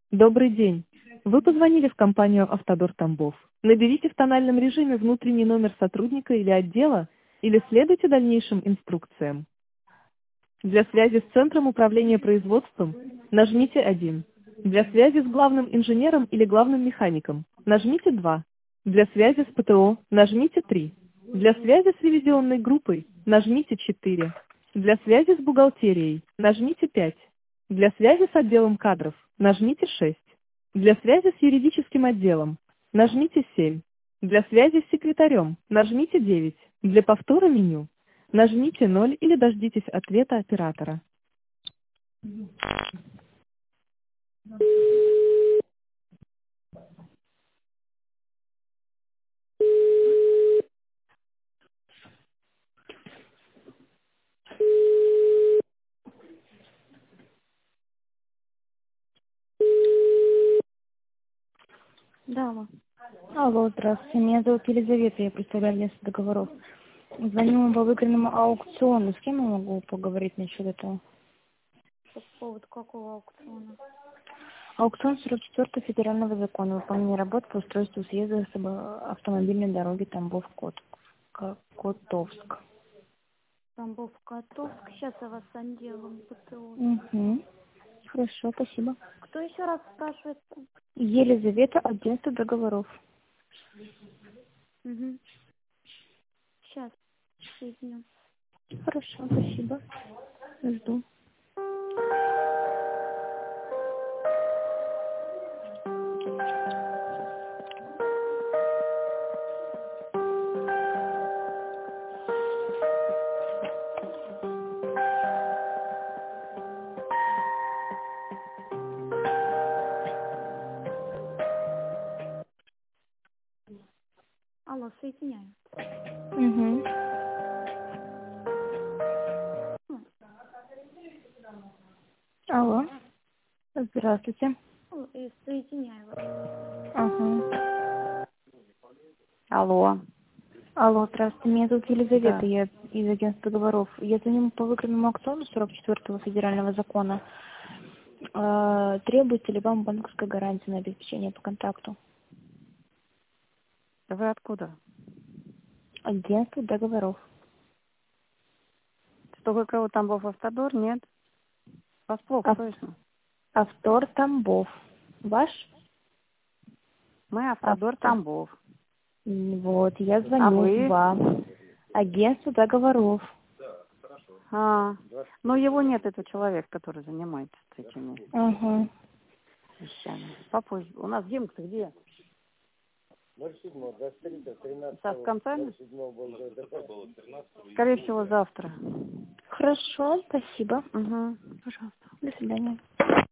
Добрый день. Вы позвонили в компанию «Автодор Тамбов». Наберите в тональном режиме внутренний номер сотрудника или отдела, или следуйте дальнейшим инструкциям. Для связи с Центром управления производством нажмите 1. Для связи с главным инженером или главным механиком нажмите 2. Для связи с ПТО нажмите 3. Для связи с ревизионной группой нажмите 4. Для связи с бухгалтерией нажмите 5. Для связи с отделом кадров нажмите 6. Для связи с юридическим отделом нажмите 7. Для связи с секретарем нажмите 9. Для повтора меню нажмите 0 или дождитесь ответа оператора. Да, алло. Алло, здравствуйте. Меня зовут Елизавета, я представляю агентство договоров. Звоню вам по выигранному аукциону. С кем я могу поговорить насчет этого? По поводу какого аукциона? Аукцион 44 федерального закона. Выполнение работ по устройству съезда с автомобильной дороги Тамбов-Котовск. Тамбов-Котовск. Сейчас я вас с отделом ПТО. Угу. Хорошо, спасибо. Кто еще раз спрашивает? Елизавета, агентство договоров. Угу. Сейчас соединю. Хорошо, спасибо. Жду. Алло, соединяю. Угу. Алло. Здравствуйте. И соединяю вас. Ага. Алло. Алло, здравствуйте. Меня зовут Елизавета, Да. я из агентства договоров. Я звоню по выигранному аукциону 44-го федерального закона. Требуется ли вам банковская гарантия на обеспечение по контракту? Вы откуда? Агентство договоров. Что вы кого Тамбов Автодор? Нет. Вас плохо слышно. Автор Тамбов. Ваш? Мы Автодор Тамбов. Вот, я звоню А вы? вам. Агентство договоров. Ну его нет, это человек, который занимается этими Ага. вещами. Попозже. У нас Димка-то где? 07-23-13. Со с концами? Скорее всего, завтра. Хорошо, спасибо. Угу. Пожалуйста. До свидания.